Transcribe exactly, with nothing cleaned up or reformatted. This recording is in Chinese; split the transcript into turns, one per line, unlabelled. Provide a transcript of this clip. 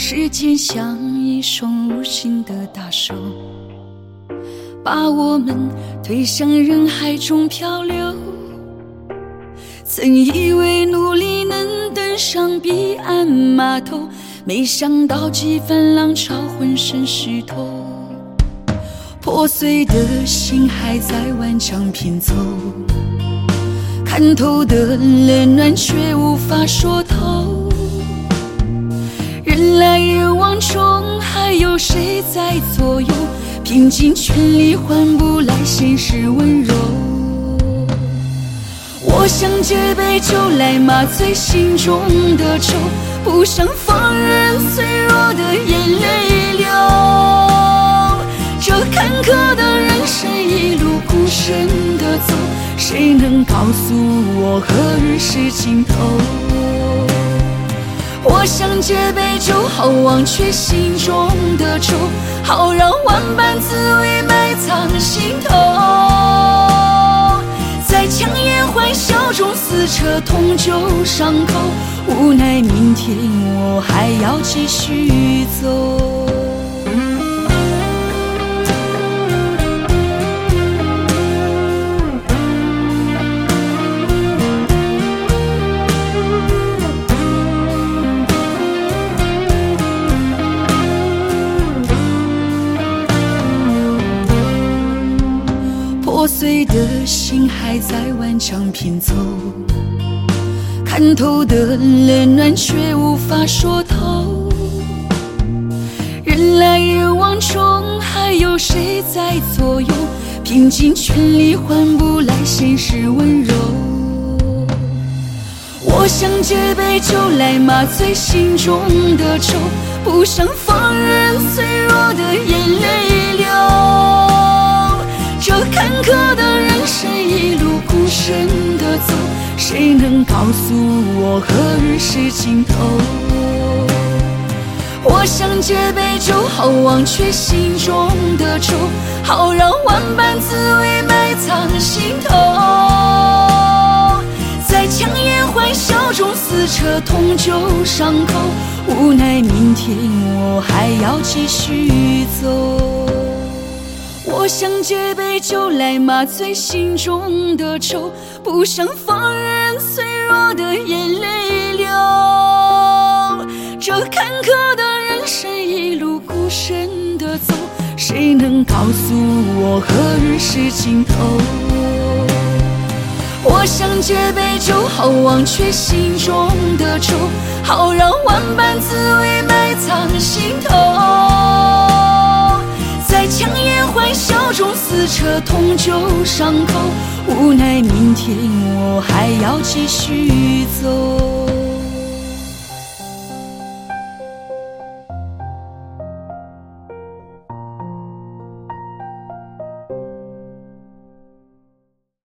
时间像一双无形的大手，把我们推向人海中漂流。曾以为努力能登上彼岸码头，没想到几番浪潮浑身湿透，破碎的心还在顽强拼凑，看透的冷暖却无法说透。人来人往中还有谁在左右，拼尽全力换不来现实温柔。我想借杯酒来麻醉心中的愁，不想放任脆弱的眼泪流。这坎坷的人生一路孤身的走，谁能告诉我何日是尽头？我想借杯酒好忘却心中的愁，好让万般滋味埋藏心头，在强颜欢笑中撕扯痛旧伤口，无奈明天我还要继续走。破碎的心还在顽强拼凑，看透的冷暖却无法说透。人来人往中还有谁在左右，拼尽全力换不来现实温柔。我想借杯酒来麻醉心中的愁，不想放任脆弱的眼泪流。这坎坷的人生一路孤身的走，谁能告诉我何日是尽头？我想借杯酒好忘却心中的愁，好让万般滋味埋藏心头，在强颜欢笑中撕扯痛旧伤口，无奈明天我还要继续走。我想借杯酒来麻醉心中的愁，不想放任脆弱的眼泪流。这坎坷的人生一路孤身的走，谁能告诉我何日是尽头？我想借杯酒好忘却心中的愁，好让万般滋味埋藏心头，在强颜欢笑中撕扯痛旧伤口，无奈明天我还要继续走。